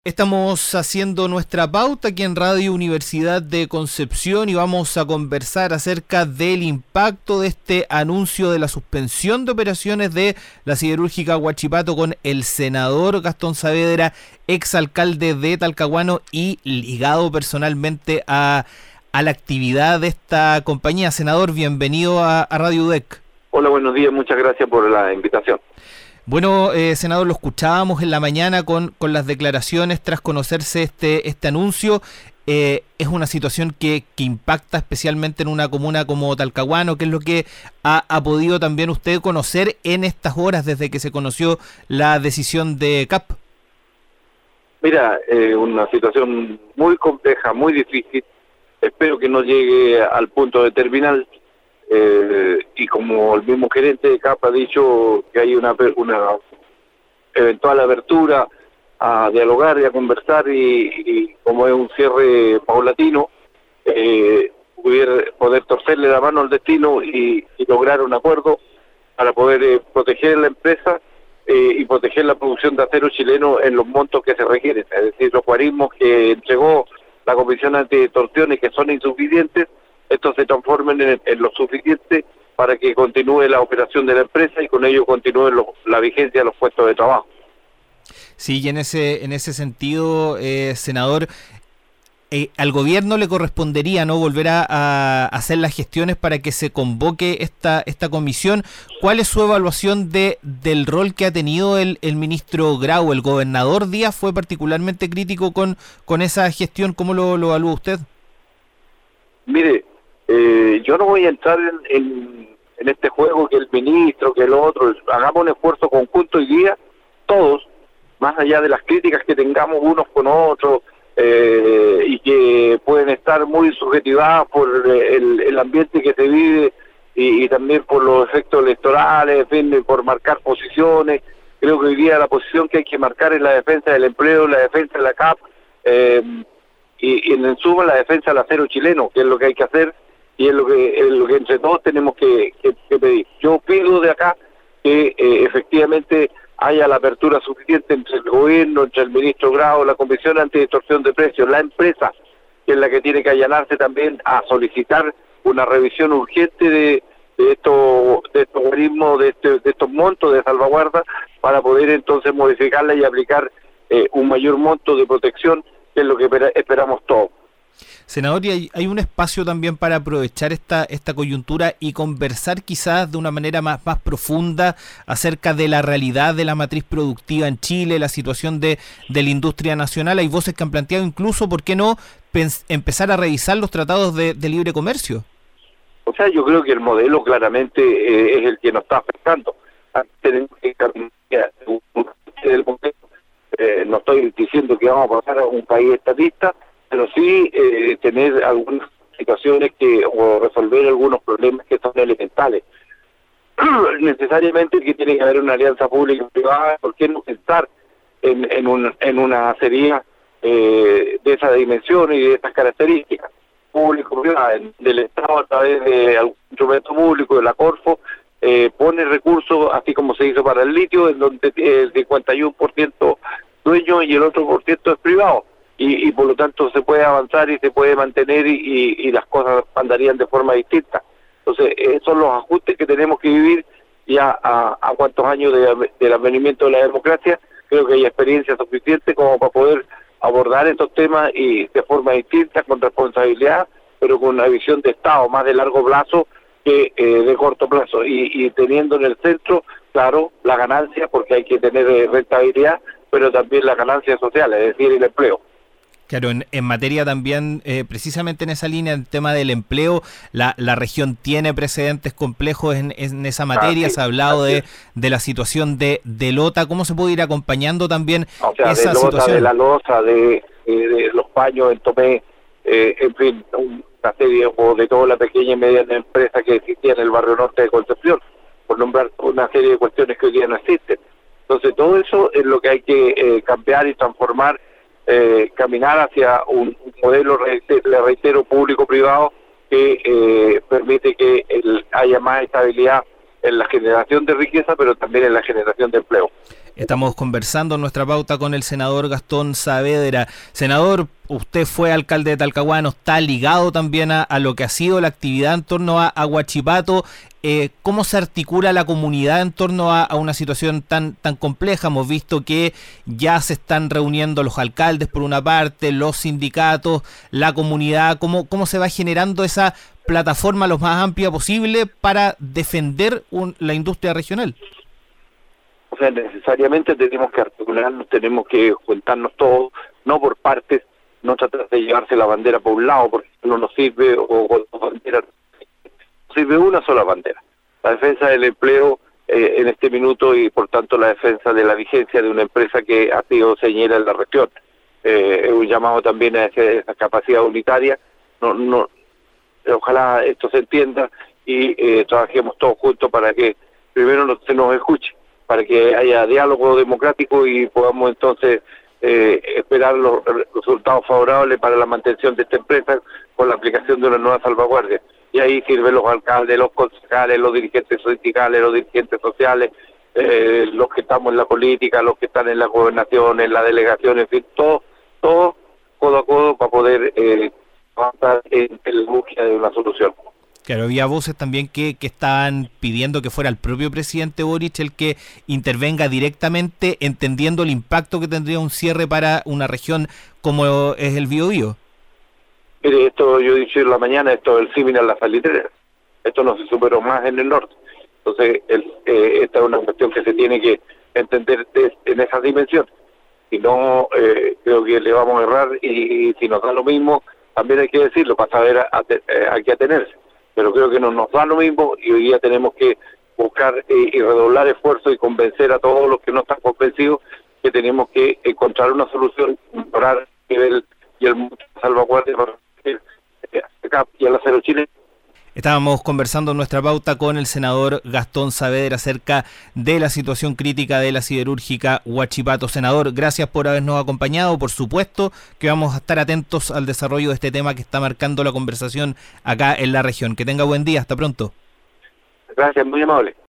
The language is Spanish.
Estamos haciendo nuestra pauta aquí en Radio Universidad de Concepción y vamos a conversar acerca del impacto de este anuncio de la suspensión de operaciones de la siderúrgica Huachipato con el senador Gastón Saavedra, exalcalde de Talcahuano y ligado personalmente a la actividad de esta compañía. Senador, bienvenido a Radio UDEC. Hola, buenos días, muchas gracias por la invitación. Bueno, senador, lo escuchábamos en la mañana con las declaraciones tras conocerse este anuncio. Es una situación que impacta especialmente en una comuna como Talcahuano. ¿Qué es lo que ha podido también usted conocer en estas horas desde que se conoció la decisión de CAP? Mira, una situación muy compleja, muy difícil. Espero que no llegue al punto de terminal. Y como el mismo gerente de CAP ha dicho que hay una eventual apertura a dialogar y a conversar y como es un cierre paulatino, poder torcerle la mano al destino y lograr un acuerdo para poder proteger la empresa y proteger la producción de acero chileno en los montos que se requieren, es decir, los guarismos que entregó la Comisión Antidistorsión y que son insuficientes, estos se transformen en lo suficiente para que continúe la operación de la empresa y con ello continúe la vigencia de los puestos de trabajo. Sí, y en ese sentido, senador, al gobierno le correspondería no volver a hacer las gestiones para que se convoque esta comisión. ¿Cuál es su evaluación del rol que ha tenido el ministro Grau? El gobernador Díaz fue particularmente crítico con esa gestión. ¿Cómo lo evalúa usted? Mire, yo no voy a entrar en este juego que el ministro, que el otro. Hagamos un esfuerzo conjunto hoy día, todos, más allá de las críticas que tengamos unos con otros, y que pueden estar muy subjetivadas por el ambiente que se vive y también por los efectos electorales, en fin, por marcar posiciones. Creo que hoy día la posición que hay que marcar es la defensa del empleo, la defensa de la CAP, y en suma la defensa del acero chileno, que es lo que hay que hacer y es lo que entre todos tenemos que pedir. Yo pido de acá que efectivamente haya la apertura suficiente entre el gobierno, entre el ministro Grau, la Comisión Antidistorsión de Precios, la empresa, que es la que tiene que allanarse también a solicitar una revisión urgente de estos guarismos, de estos montos de salvaguarda, para poder entonces modificarla y aplicar un mayor monto de protección, que es lo que esperamos todos. Senador, y hay un espacio también para aprovechar esta coyuntura y conversar quizás de una manera más profunda acerca de la realidad de la matriz productiva en Chile, la situación de la industria nacional. Hay voces que han planteado incluso, ¿por qué no empezar a revisar los tratados de libre comercio? O sea, yo creo que el modelo claramente es el que nos está afectando. Tenemos que cambiar el modelo. No estoy diciendo que vamos a pasar a un país estatista, pero sí tener algunas situaciones o resolver algunos problemas que son elementales. Necesariamente que tiene que haber una alianza pública y privada. ¿Por qué no pensar en una serie de esa dimensión y de esas características? Público-privada, del Estado a través de algún instrumento público, de la Corfo, pone recursos, así como se hizo para el litio, en donde el 51% dueño y el otro por ciento es privado. Y por lo tanto se puede avanzar y se puede mantener y las cosas andarían de forma distinta. Entonces, esos son los ajustes que tenemos que vivir ya a cuántos años del advenimiento de la democracia. Creo que hay experiencia suficiente como para poder abordar estos temas y de forma distinta, con responsabilidad, pero con una visión de Estado más de largo plazo que de corto plazo. Y teniendo en el centro, claro, la ganancia, porque hay que tener rentabilidad, pero también la ganancia social, es decir, el empleo. Claro, en materia también, precisamente en esa línea, el tema del empleo, la región tiene precedentes complejos en esa materia. Se ha hablado de la situación de Lota. ¿Cómo se puede ir acompañando también esa situación? De la loza, de los paños en Tomé, en fin, una serie de toda la pequeña y mediana empresa que existía en el barrio norte de Concepción, por nombrar una serie de cuestiones que hoy día no existen. Entonces, todo eso es lo que hay que cambiar y transformar, caminar hacia un modelo, le reitero, público-privado que permite que haya más estabilidad en la generación de riqueza, pero también en la generación de empleo. Estamos conversando en nuestra pauta con el senador Gastón Saavedra. Senador, usted fue alcalde de Talcahuano, está ligado también a lo que ha sido la actividad en torno a Huachipato. ¿Cómo se articula la comunidad en torno a una situación tan compleja? Hemos visto que ya se están reuniendo los alcaldes por una parte, los sindicatos, la comunidad. ¿Cómo se va generando esa plataforma lo más amplia posible para defender la industria regional? O sea, necesariamente tenemos que articularnos, tenemos que juntarnos todos, no por partes, no tratar de llevarse la bandera por un lado, porque no nos sirve, o con la bandera sirve una sola bandera. La defensa del empleo en este minuto y por tanto la defensa de la vigencia de una empresa que ha sido señera en la región. Es un llamado también a esa capacidad unitaria. Ojalá esto se entienda y trabajemos todos juntos para que primero se nos escuche, para que haya diálogo democrático y podamos entonces esperar los resultados favorables para la mantención de esta empresa con la aplicación de una nueva salvaguardia. Y ahí sirven los alcaldes, los concejales, los dirigentes sindicales, los dirigentes sociales, los que estamos en la política, los que están en la gobernación, en la delegación, en fin, todo codo a codo para poder avanzar en la búsqueda de una solución. Claro, había voces también que estaban pidiendo que fuera el propio presidente Boric el que intervenga directamente, entendiendo el impacto que tendría un cierre para una región como es el Biobío. Mire, esto yo he dicho en la mañana, esto es el símil a la salitrera. Esto no se superó más en el norte. Entonces, esta es una cuestión que se tiene que entender en esa dimensión. Si no, creo que le vamos a errar y si nos da lo mismo, también hay que decirlo para saber a qué atenerse. Pero creo que no nos da lo mismo y hoy día tenemos que buscar y redoblar esfuerzos y convencer a todos los que no están convencidos que tenemos que encontrar una solución, mejorar el nivel y el salvaguardia para acá y al acero Chile. Estábamos conversando en nuestra pauta con el senador Gastón Saavedra acerca de la situación crítica de la siderúrgica Huachipato. Senador, gracias por habernos acompañado. Por supuesto que vamos a estar atentos al desarrollo de este tema que está marcando la conversación acá en la región. Que tenga buen día. Hasta pronto. Gracias, muy amable.